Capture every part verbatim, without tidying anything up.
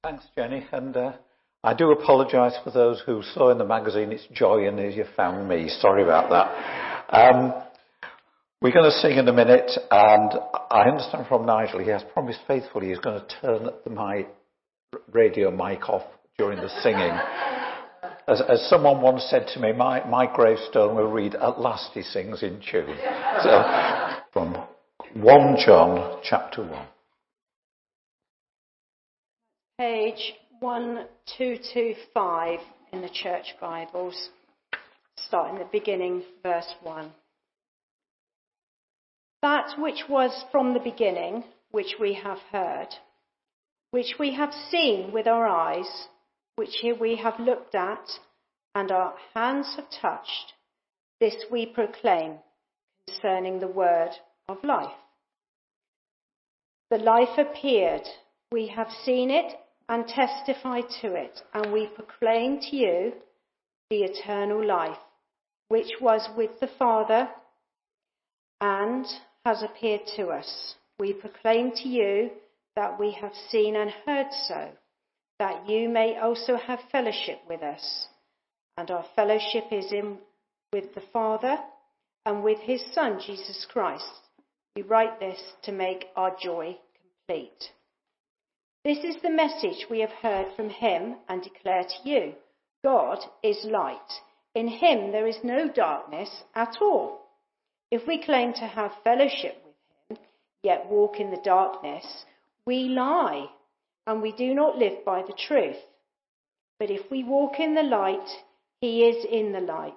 Thanks, Jenny. And uh, I do apologise for those who saw in the magazine it's Joy and You Found Me. Sorry about that. Um, we're going to sing in a minute, and I understand from Nigel he has promised faithfully he's going to turn the my radio mic off during the singing. As, as someone once said to me, my, my gravestone will read, "At last he sings in tune." So, from First John chapter one. Page one two two five in the Church Bibles, starting at the beginning, verse one. That which was from the beginning, which we have heard, which we have seen with our eyes, which we have looked at, and our hands have touched, this we proclaim concerning the word of life. The life appeared, we have seen it and testify to it, and we proclaim to you the eternal life, which was with the Father and has appeared to us. We proclaim to you that we have seen and heard so, that you may also have fellowship with us. And our fellowship is in with the Father and with his Son, Jesus Christ. We write this to make our joy complete. This is the message we have heard from him and declare to you. God is light. In him there is no darkness at all. If we claim to have fellowship with him, yet walk in the darkness, we lie, and we do not live by the truth. But if we walk in the light, he is in the light.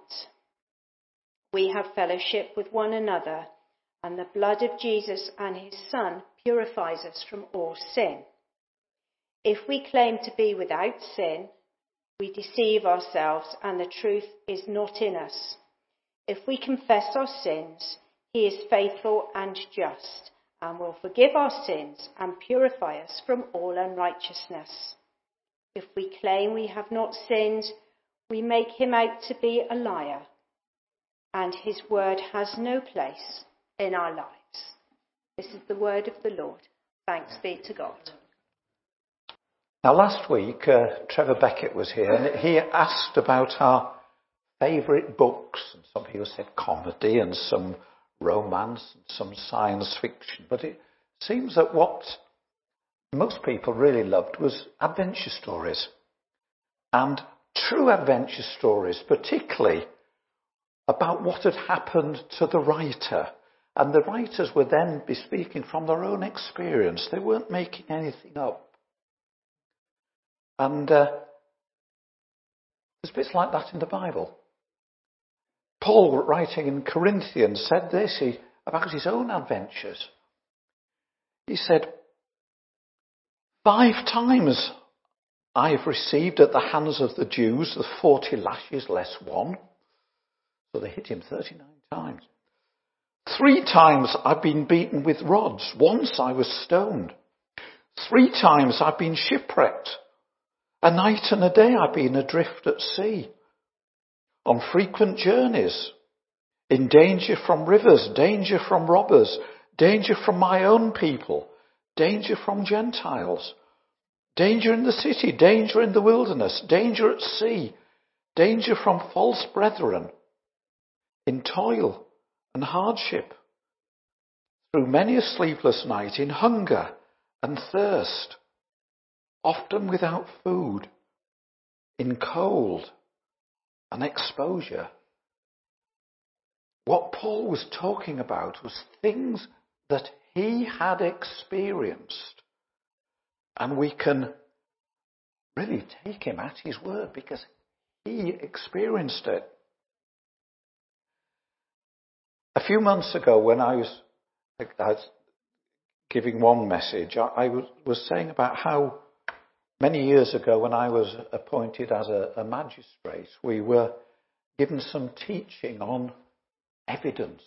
We have fellowship with one another, and the blood of Jesus and his Son purifies us from all sin. If we claim to be without sin, we deceive ourselves, and the truth is not in us. If we confess our sins, he is faithful and just, and will forgive our sins and purify us from all unrighteousness. If we claim we have not sinned, we make him out to be a liar, and his word has no place in our lives. This is the word of the Lord. Thanks be to God. Now, last week, uh, Trevor Beckett was here, and he asked about our favourite books. And some people said comedy, and some romance, and some science fiction. But it seems that what most people really loved was adventure stories. And true adventure stories, particularly about what had happened to the writer. And the writers would then be speaking from their own experience. They weren't making anything up. And uh, there's bits like that in the Bible. Paul, writing in Corinthians, said this he, about his own adventures. He said, "Five times I have received at the hands of the Jews the forty lashes less one." So they hit him thirty-nine times. "Three times I've been beaten with rods. Once I was stoned. Three times I've been shipwrecked. A night and a day I've been adrift at sea, on frequent journeys, in danger from rivers, danger from robbers, danger from my own people, danger from Gentiles, danger in the city, danger in the wilderness, danger at sea, danger from false brethren, in toil and hardship, through many a sleepless night, in hunger and thirst, often without food, in cold and exposure." What Paul was talking about was things that he had experienced. And we can really take him at his word because he experienced it. A few months ago, when I was, I was giving one message, I, I was, was saying about how many years ago, when I was appointed as a, a magistrate, we were given some teaching on evidence.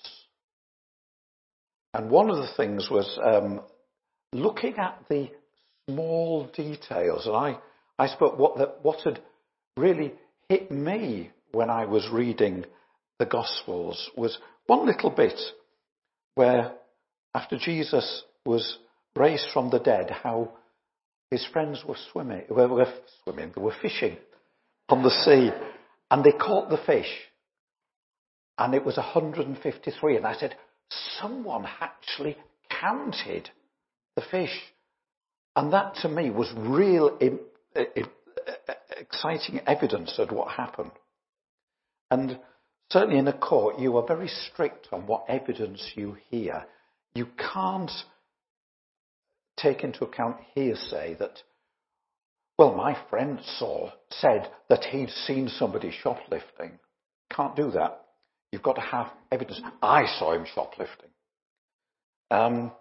And one of the things was um, looking at the small details. And I, I spoke what, the, what had really hit me when I was reading the Gospels was one little bit where, after Jesus was raised from the dead, how his friends were swimming, were, were swimming, they were fishing on the sea, and they caught the fish, and it was one hundred fifty-three. And I said, someone actually counted the fish. And that to me was real in, in, exciting evidence of what happened. And certainly in a court, you are very strict on what evidence you hear. You can't take into account hearsay that, well, my friend saw, said that he'd seen somebody shoplifting. Can't do that. You've got to have evidence. I saw him shoplifting. Um,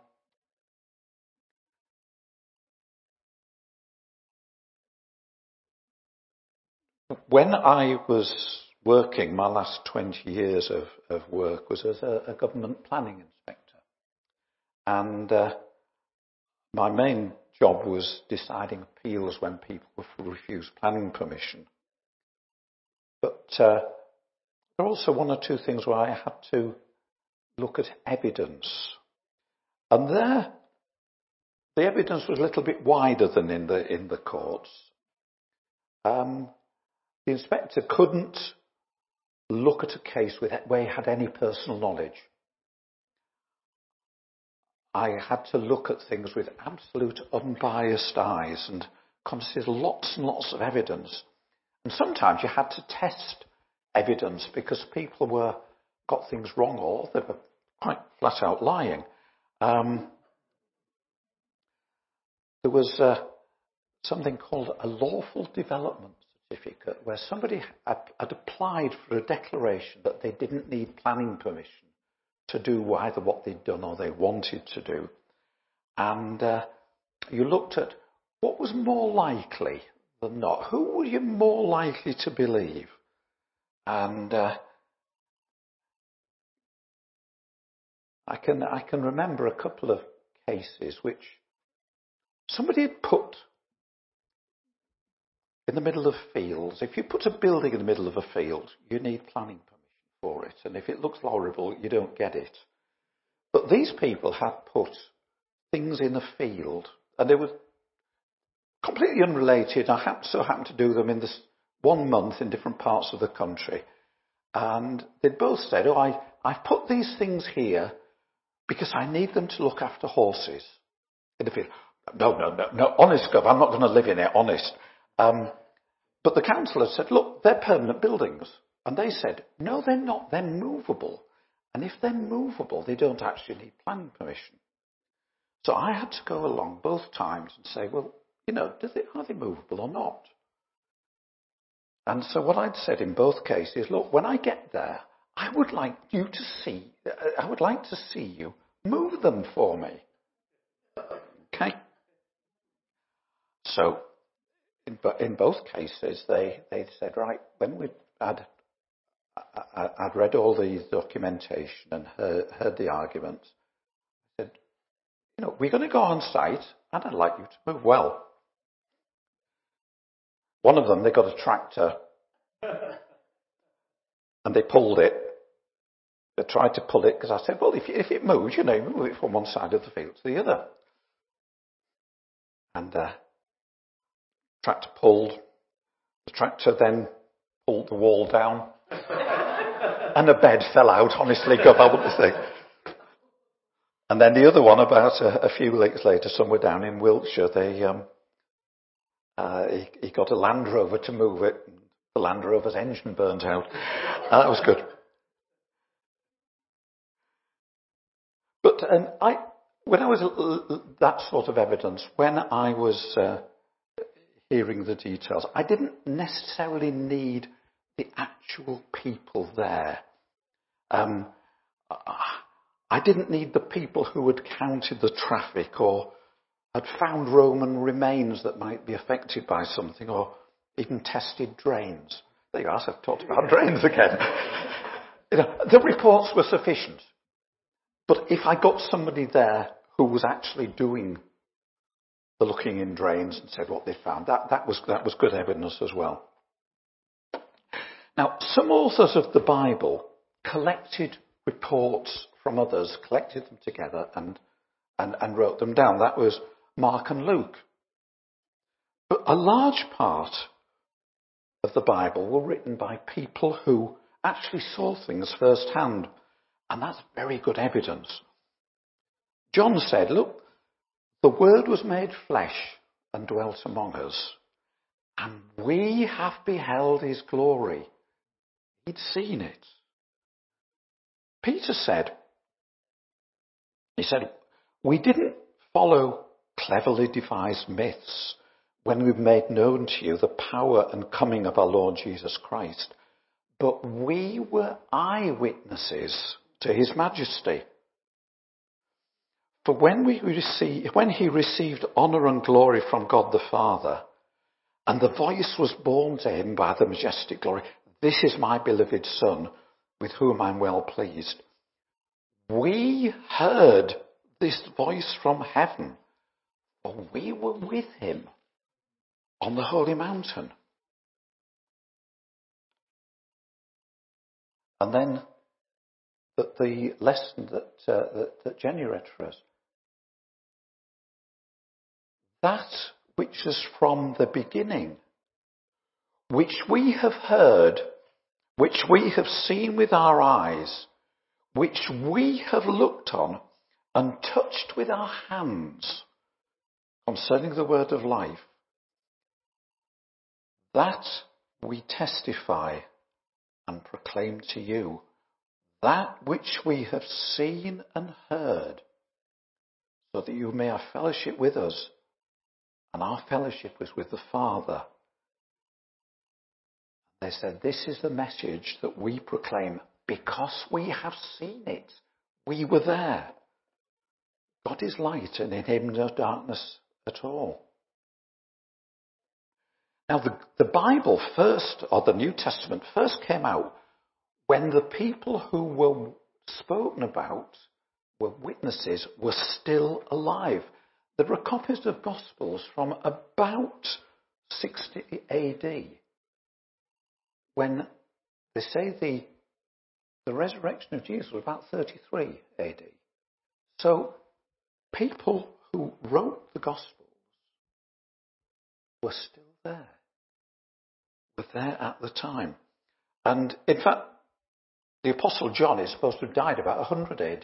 when I was working, my last twenty years of, of work was as a, a government planning inspector. And uh, my main job was deciding appeals when people were refused planning permission. But uh, there are also one or two things where I had to look at evidence. And there, the evidence was a little bit wider than in the in the courts. Um, the inspector couldn't look at a case with, where he had any personal knowledge. I had to look at things with absolute unbiased eyes and consider lots and lots of evidence. And sometimes you had to test evidence because people were got things wrong or they were quite flat out lying. Um, there was uh, something called a lawful development certificate where somebody had, had applied for a declaration that they didn't need planning permission to do either what they'd done or they wanted to do. And uh, you looked at what was more likely than not. Who were you more likely to believe? And uh, I can I can remember a couple of cases which somebody had put in the middle of fields. If you put a building in the middle of a field, you need planning permission for it. And if it looks horrible, you don't get it. But these people had put things in a field, and they were completely unrelated. I happened, so happened to do them in this one month in different parts of the country. And they both said, oh, I, I've put these things here because I need them to look after horses in the field. No, no, no, no, honest, Gov, I'm not going to live in it, honest. Um, but the council had said, look, they're permanent buildings. And they said, no, they're not, they're movable. And if they're movable, they don't actually need planning permission. So I had to go along both times and say, well, you know, do they, are they movable or not? And so what I'd said in both cases, look, when I get there, I would like you to see, I would like to see you move them for me. Okay? So in, in both cases, they, they said, right, when we had, I, I'd read all the documentation and heard, heard the arguments, I said, you know, we're going to go on site and I'd like you to move well. One of them, they got a tractor and they pulled it. They tried to pull it because I said, well, if, if it moves, you know, move it from one side of the field to the other. And uh, tractor pulled. The tractor then pulled the wall down and a bed fell out, honestly, God, I wouldn't think. And then the other one, about a, a few weeks later, somewhere down in Wiltshire, they um, uh, he, he got a Land Rover to move it. The Land Rover's engine burnt out. Uh, that was good. But um, I, when I was uh, that sort of evidence, when I was uh, hearing the details, I didn't necessarily need the actual people there. Um, I didn't need the people who had counted the traffic or had found Roman remains that might be affected by something or even tested drains. There you are, I've talked about drains again. You know, the reports were sufficient. But if I got somebody there who was actually doing the looking in drains and said what they found, that, that was that was good evidence as well. Now, some authors of the Bible collected reports from others, collected them together and, and, and wrote them down. That was Mark and Luke. But a large part of the Bible were written by people who actually saw things firsthand. And that's very good evidence. John said, look, the Word was made flesh and dwelt among us, and we have beheld his glory. He'd seen it. Peter said, he said, we didn't follow cleverly devised myths when we made known to you the power and coming of our Lord Jesus Christ, but we were eyewitnesses to his majesty. For when we receive, when he received honour and glory from God the Father, and the voice was borne to him by the majestic glory, this is my beloved Son, with whom I'm well pleased. We heard this voice from heaven, for we were with him on the holy mountain. And then the, the lesson that, uh, that, that Jenny read for us. That which is from the beginning, which we have heard, which we have seen with our eyes, which we have looked on and touched with our hands concerning the word of life, that we testify and proclaim to you, that which we have seen and heard, so that you may have fellowship with us, and our fellowship was with the Father. They said, this is the message that we proclaim because we have seen it. We were there. God is light, and in him no darkness at all. Now, the, the Bible first, or the New Testament first came out when the people who were spoken about, were witnesses, were still alive. There are copies of Gospels from about sixty A D, when they say the, the resurrection of Jesus was about thirty-three A D. So people who wrote the Gospels were still there, were there at the time. And in fact, the Apostle John is supposed to have died about one hundred A D.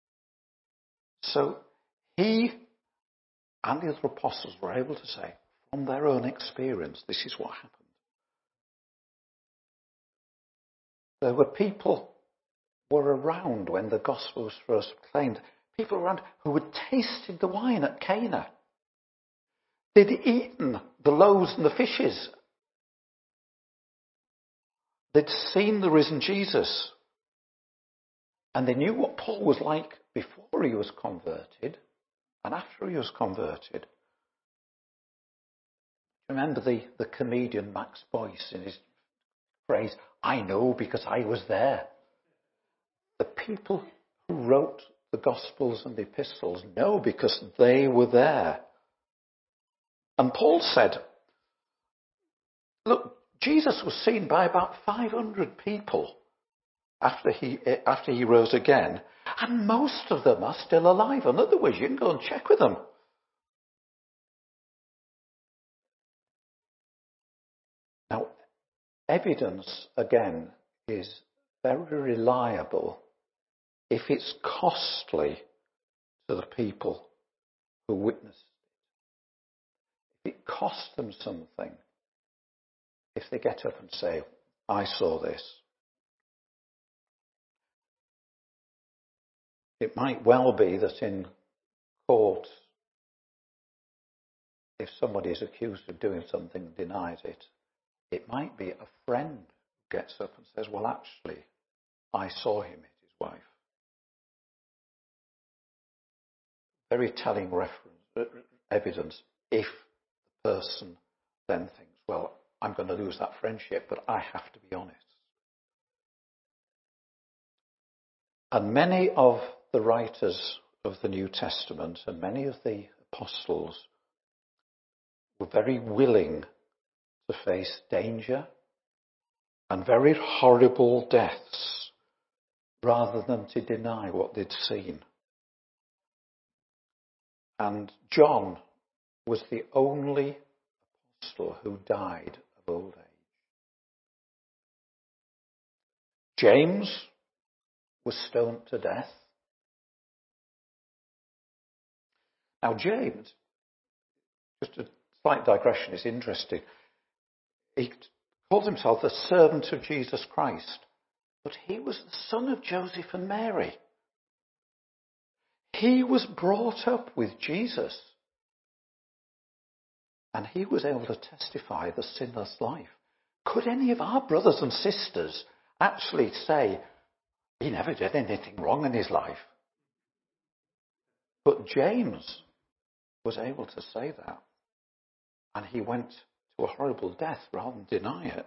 So he and the other apostles were able to say, from their own experience, this is what happened. There were people who were around when the gospel was first proclaimed. People around who had tasted the wine at Cana. They'd eaten the loaves and the fishes. They'd seen the risen Jesus. And they knew what Paul was like before he was converted and after he was converted. Remember the, the comedian Max Boyce in his phrase, I know because I was there. The people who wrote the Gospels and the Epistles know because they were there. And Paul said, look, Jesus was seen by about five hundred people after he, after he rose again, and most of them are still alive. In other words, you can go and check with them. Now, evidence, again, is very reliable if it's costly to the people who witnessed it. If it costs them something, if they get up and say, I saw this. It might well be that in court, if somebody is accused of doing something and denies it, it might be a friend who gets up and says, well, actually, I saw him hit his wife. Very telling reference, evidence if the person then thinks, well, I'm going to lose that friendship, but I have to be honest. And many of the writers of the New Testament and many of the apostles were very willing to face danger and very horrible deaths rather than to deny what they'd seen. And John was the only apostle who died of old age. James was stoned to death. Now James, just a slight digression, is interesting. He calls himself the servant of Jesus Christ, but he was the son of Joseph and Mary. He was brought up with Jesus, and he was able to testify the sinless life. Could any of our brothers and sisters actually say, he never did anything wrong in his life? But James was able to say that, and he went to a horrible death rather than deny it.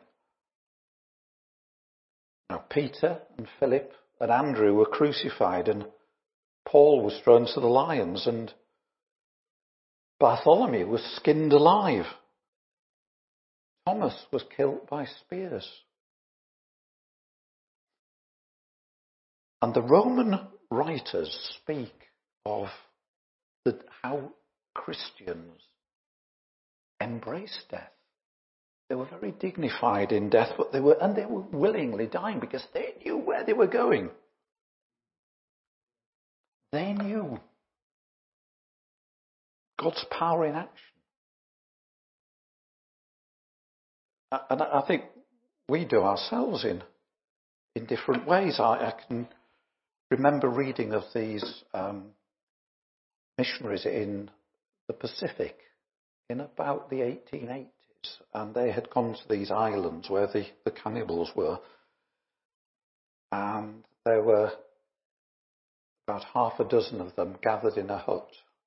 Now, Peter and Philip and Andrew were crucified, and Paul was thrown to the lions, and Bartholomew was skinned alive. Thomas was killed by spears. And the Roman writers speak of the, how Christians embraced death. They were very dignified in death, but they were, and they were willingly dying because they knew where they were going. They knew God's power in action. And I think we do ourselves in, in different ways. I, I can remember reading of these um, missionaries in the Pacific in about the eighteen eighties. And they had gone to these islands where the, the cannibals were. And there were about half a dozen of them gathered in a hut.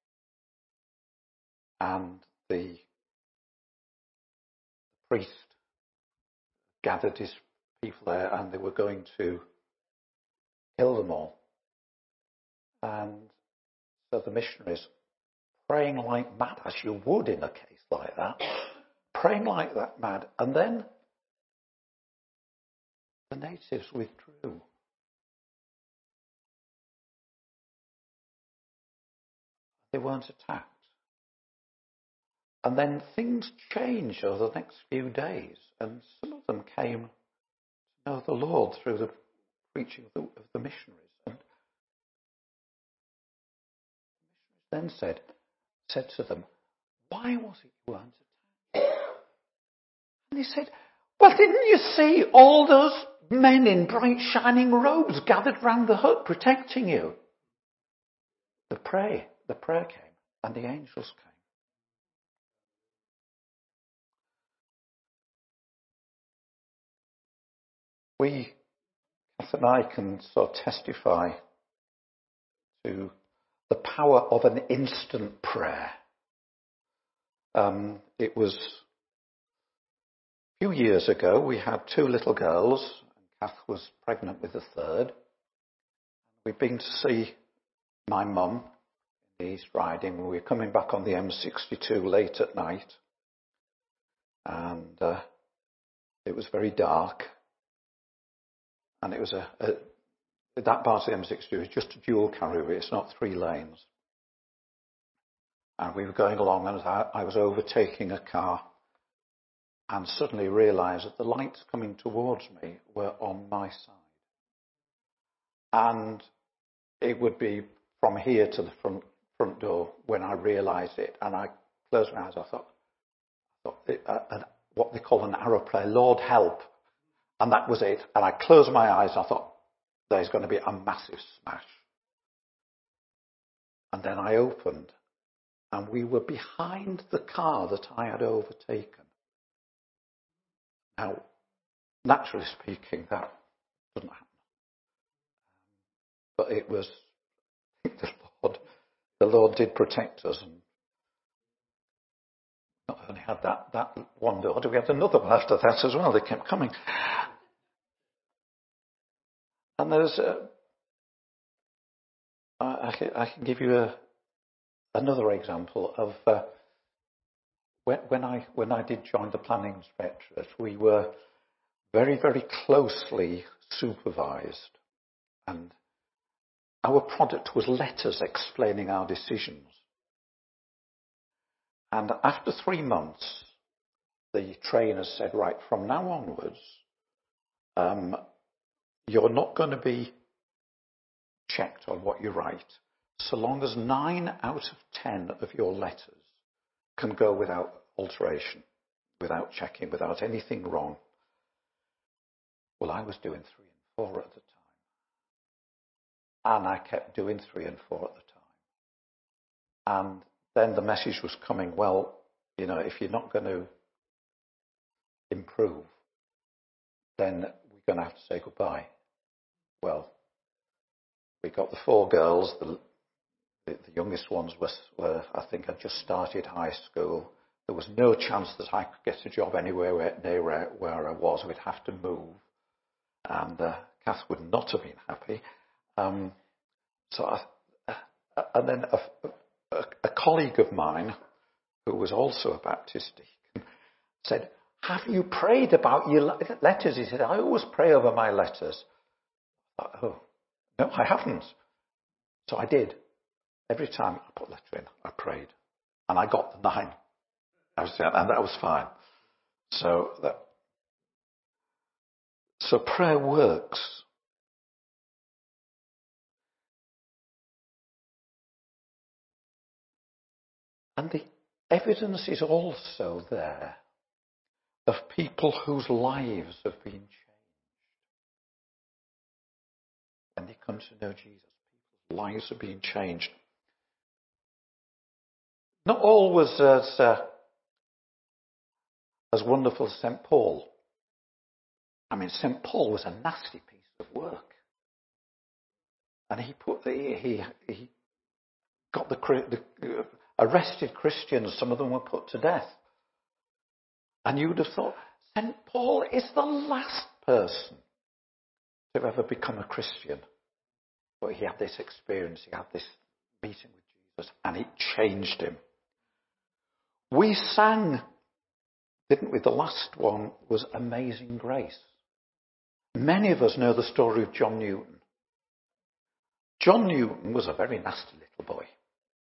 And the priest gathered his people there, and they were going to kill them all. And so the missionaries, praying like mad, as you would in a case like that, praying like that mad, and then the natives withdrew. They weren't attacked. And then things changed over the next few days, and some of them came to know the Lord through the preaching of the, of the missionaries. And the missionaries then said, said to them, "Why was it you weren't attacked?" And they said, "Well, didn't you see all those men in bright shining robes gathered round the hut protecting you?" The prayer, the prayer came, and the angels came. We, Kath and I, can sort of testify to the power of an instant prayer. Um, it was a few years ago. We had two little girls, and Kath was pregnant with the third. We'd been to see my mum in the East Riding. We were coming back on the M sixty-two late at night, and uh, it was very dark. And it was a, a that part of the M sixty-two is just a dual carriageway. It's not three lanes. And we were going along, and I, I was overtaking a car, and suddenly realised that the lights coming towards me were on my side. And it would be from here to the front front door when I realised it, and I closed my eyes. I thought, I thought it, uh, uh, what they call an arrow prayer, Lord help. And that was it. And I closed my eyes. I thought, there's going to be a massive smash. And then I opened, and we were behind the car that I had overtaken. Now, naturally speaking, that doesn't happen. But it was, I think the Lord, the Lord did protect us. And not only had that, that one door, we had another one after that as well. They kept coming. And there's a, I, I can give you a, another example of uh, when, when I when I did join the planning inspectorate, we were very, very closely supervised, and our product was letters explaining our decisions. And after three months, trainers said, right, from now onwards, um, you're not going to be checked on what you write, so long as nine out of ten of your letters can go without alteration, without checking, without anything wrong. Well, I was doing three and four at the time. And I kept doing three and four at the time. And then the message was coming, well, you know, if you're not going to improve, then we're going to have to say goodbye. Well, we got the four girls. The, the, the youngest ones were, were, I think, had just started high school. There was no chance that I could get a job anywhere where, near where, where I was. We'd have to move. And uh, Kath would not have been happy. Um, so, I, uh, and then a, a, a colleague of mine, who was also a Baptist deacon, said, have you prayed about your letters? He said, I always pray over my letters. I thought, oh, no, I haven't. So I did. Every time I put a letter in, I prayed. And I got the nine. I was, and that was fine. So that, so prayer works. And the evidence is also there of people whose lives have been changed. When they come to know Jesus, people's lives are being changed. Not always as, uh, as wonderful as Saint Paul. I mean, Saint Paul was a nasty piece of work. And he put the, he, he got the, the uh, arrested Christians, some of them were put to death. And you would have thought, Saint Paul is the last person to ever become a Christian. But he had this experience, he had this meeting with Jesus, and it changed him. We sang, didn't we? The last one was Amazing Grace. Many of us know the story of John Newton. John Newton was a very nasty little boy.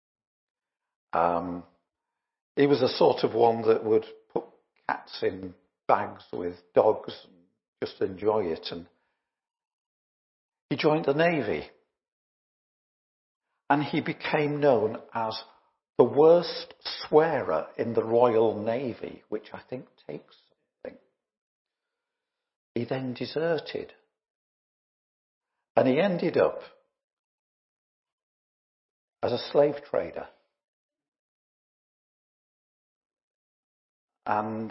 Um, he was the sort of one that would put cats in bags with dogs and just enjoy it. And he joined the Navy. And he became known as the worst swearer in the Royal Navy, which I think takes something. He then deserted. And he ended up as a slave trader. And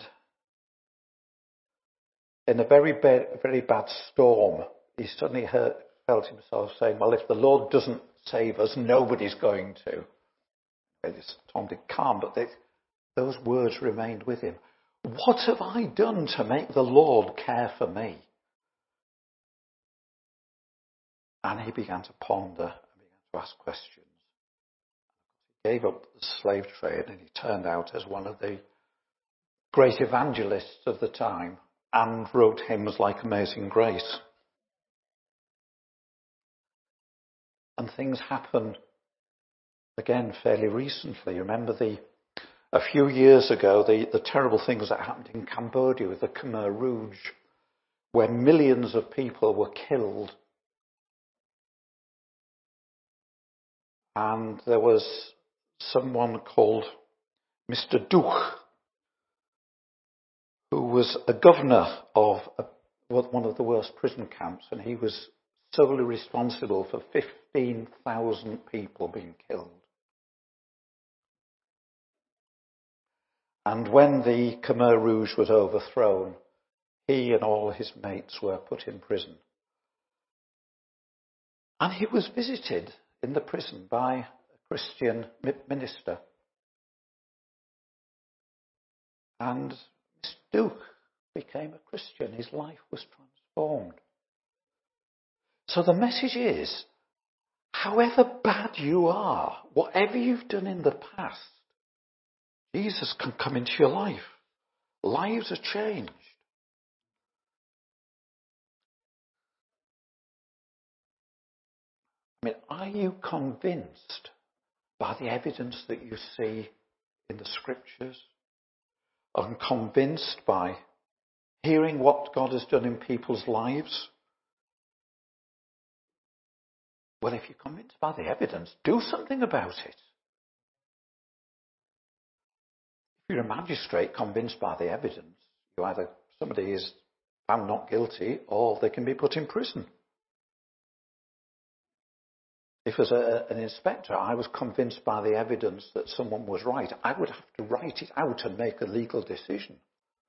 in a very bad, very bad storm, he suddenly heard, felt himself saying, well, if the Lord doesn't save us, nobody's going to. It's Tom Dick calm, but they, those words remained with him. What have I done to make the Lord care for me? And he began to ponder and began to ask questions. He gave up the slave trade and he turned out as one of the great evangelists of the time and wrote hymns like Amazing Grace. And things happened again fairly recently. Remember the a few years ago the, the terrible things that happened in Cambodia with the Khmer Rouge, where millions of people were killed. And there was someone called Mister Duch, who was a governor of a, one of the worst prison camps, and he was solely responsible for fifteen thousand people being killed. And when the Khmer Rouge was overthrown, he and all his mates were put in prison. And he was visited in the prison by a Christian minister. And Mister Duch became a Christian. His life was transformed. So the message is, however bad you are, whatever you've done in the past, Jesus can come into your life. Lives are changed. I mean, are you convinced by the evidence that you see in the scriptures? and convinced by hearing what God has done in people's lives? Well, if you're convinced by the evidence, do something about it. If you're a magistrate convinced by the evidence, you either somebody is found not guilty or they can be put in prison. If as a, an inspector I was convinced by the evidence that someone was right, I would have to write it out and make a legal decision.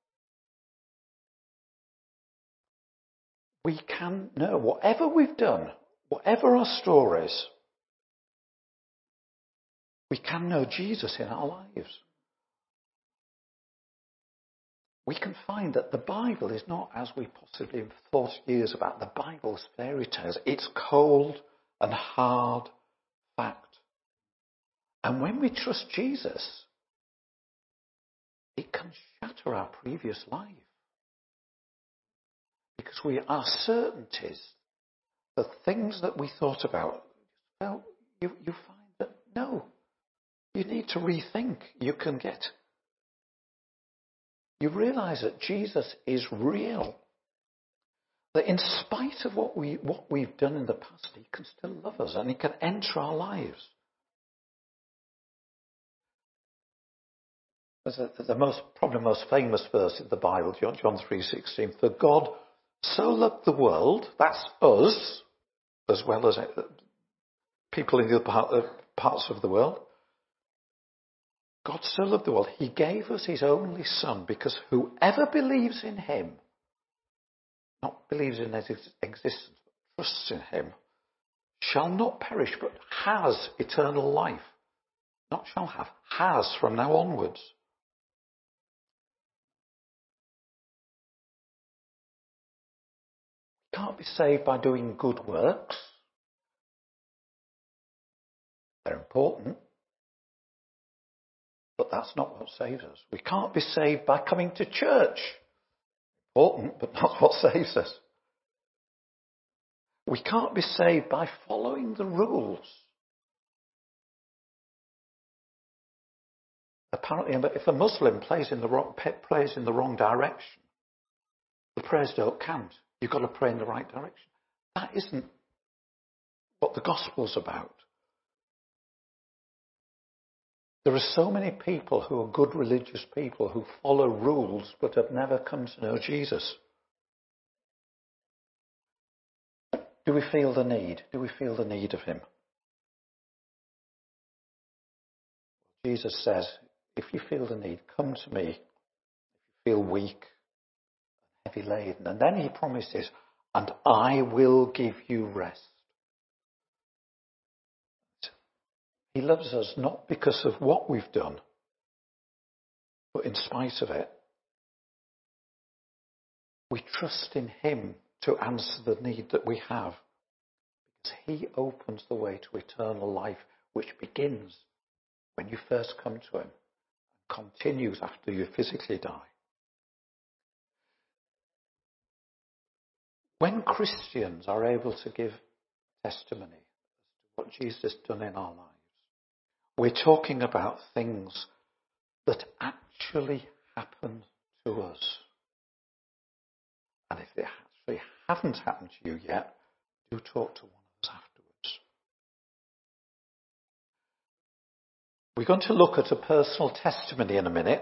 We can know, whatever we've done, whatever our stories, we can know Jesus in our lives. We can find that the Bible is not, as we possibly thought years about, the Bible's fairy tales. It's cold and hard fact. And when we trust Jesus, it can shatter our previous life. Because we are certainties, the things that we thought about, well, you, you find that no, you need to rethink. You can get, you realize that Jesus is real. That in spite of what, we, what we've done in the past, he can still love us and he can enter our lives. The, the most, probably most famous verse in the Bible, John three sixteen, for God so loved the world, that's us, as well as people in the other parts of the world. God so loved the world, he gave us his only Son, because whoever believes in him, not believes in his existence, but trusts in him, shall not perish, but has eternal life. Not shall have, has from now onwards. We can't be saved by doing good works. They're important, but that's not what saves us. We can't be saved by coming to church. Important, but not what saves us. We can't be saved by following the rules. Apparently, if a Muslim plays in the wrong, plays in the wrong direction, the prayers don't count. You've got to pray in the right direction. That isn't what the gospel's about. There are so many people who are good religious people who follow rules but have never come to know Jesus. Do we feel the need? Do we feel the need of him? Jesus says, if you feel the need, come to me. If you feel weak, heavy laden. And then he promises, and I will give you rest. He loves us not because of what we've done, but in spite of it. We trust in him to answer the need that we have. Because he opens the way to eternal life, which begins when you first come to him and continues after you physically die. When Christians are able to give testimony as to what Jesus has done in our lives, we're talking about things that actually happen to us. And if they actually haven't happened to you yet, do talk to one of us afterwards. We're going to look at a personal testimony in a minute.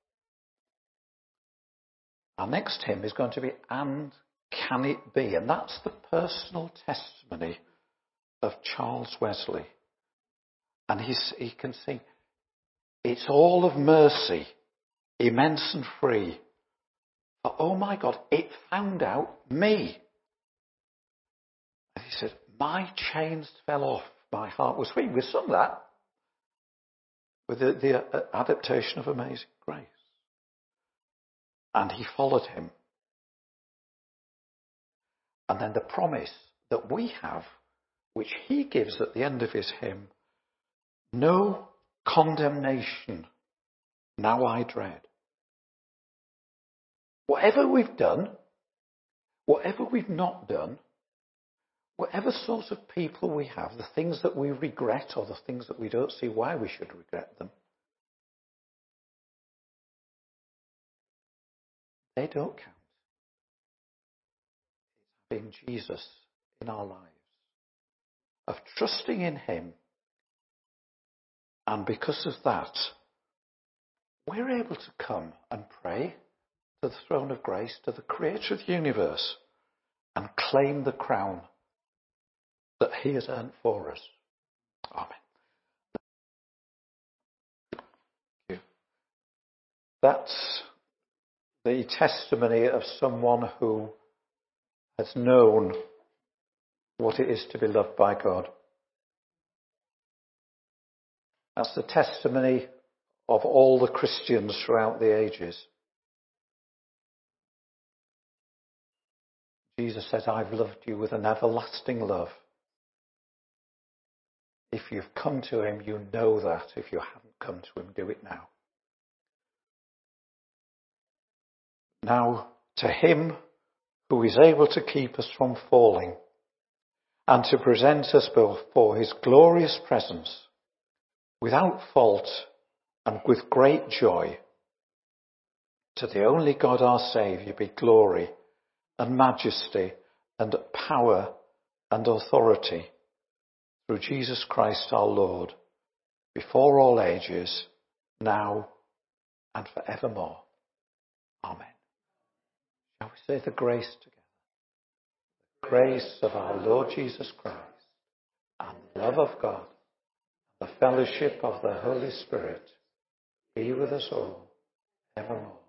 Our next hymn is going to be And Can It Be? And that's the personal testimony of Charles Wesley. And he's, he can sing, it's all of mercy, immense and free. But oh my God, it found out me. And he said, my chains fell off, my heart was free. We sung that with the, the adaptation of Amazing Grace. And he followed him. And then the promise that we have, which he gives at the end of his hymn, no condemnation now I dread. Whatever we've done, whatever we've not done, whatever sort of people we have, the things that we regret or the things that we don't see why we should regret them, they don't count. It's having Jesus in our lives, of trusting in him. And because of that, we're able to come and pray to the throne of grace, to the creator of the universe, and claim the crown that he has earned for us. Amen. Thank you. That's the testimony of someone who has known what it is to be loved by God. That's the testimony of all the Christians throughout the ages. Jesus said, I've loved you with an everlasting love. If you've come to him, you know that. If you haven't come to him, do it now. Now, to him who is able to keep us from falling and to present us before his glorious presence without fault and with great joy, to the only God our Saviour be glory and majesty and power and authority through Jesus Christ our Lord, before all ages, now and forevermore. Amen. Shall we say the grace together? The grace of our Lord Jesus Christ, and the love of God, and the fellowship of the Holy Spirit be with us all evermore.